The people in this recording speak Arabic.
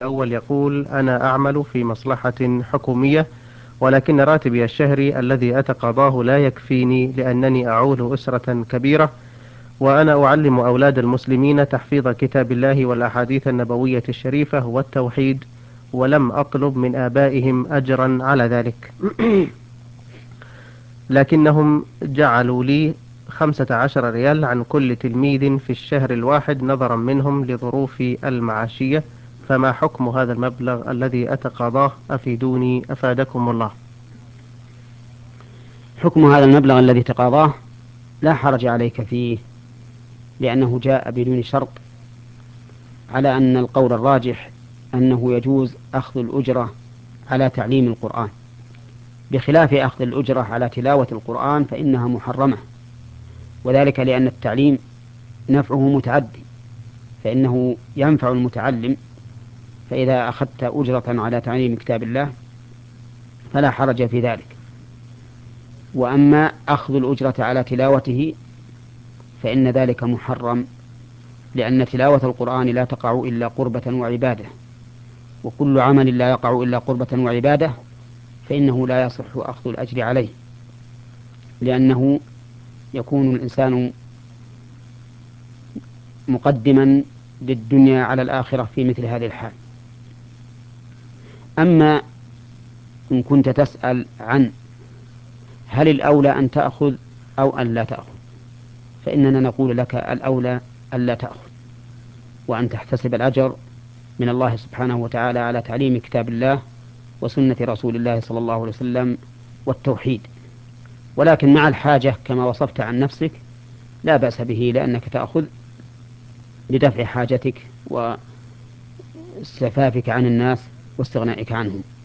الأول يقول: أنا أعمل في مصلحة حكومية، ولكن راتبي الشهري الذي أتقاضاه لا يكفيني لأنني أعول أسرة كبيرة، وأنا أعلم أولاد المسلمين تحفيظ كتاب الله والأحاديث النبوية الشريفة والتوحيد، ولم أطلب من آبائهم أجرا على ذلك. لكنهم جعلوا لي 15 ريال عن كل تلميذ في الشهر الواحد نظرا منهم لظروفي المعاشية، فما حكم هذا المبلغ الذي أتقاضاه؟ أفيدوني أفادكم الله. حكم هذا المبلغ الذي تقاضاه لا حرج عليك فيه، لأنه جاء بدون شرط، على أن القول الراجح أنه يجوز أخذ الأجرة على تعليم القرآن، بخلاف أخذ الأجرة على تلاوة القرآن فإنها محرمة، وذلك لأن التعليم نفعه متعدي، فإنه ينفع المتعلم، فإذا أخذت أجرة على تعليم كتاب الله فلا حرج في ذلك. وأما أخذ الأجرة على تلاوته فإن ذلك محرم، لأن تلاوة القرآن لا تقع إلا قربة وعبادة، وكل عمل لا يقع إلا قربة وعبادة فإنه لا يصح أخذ الأجر عليه، لأنه يكون الإنسان مقدما للدنيا على الآخرة في مثل هذه الحال. أما إن كنت تسأل عن هل الأولى أن تأخذ أو أن لا تأخذ، فإننا نقول لك الأولى أن لا تأخذ، وأن تحتسب الأجر من الله سبحانه وتعالى على تعليم كتاب الله وسنة رسول الله صلى الله عليه وسلم والتوحيد. ولكن مع الحاجة كما وصفت عن نفسك لا بأس به، لأنك تأخذ لدفع حاجتك واستعفافك عن الناس واستغنائك عنهم.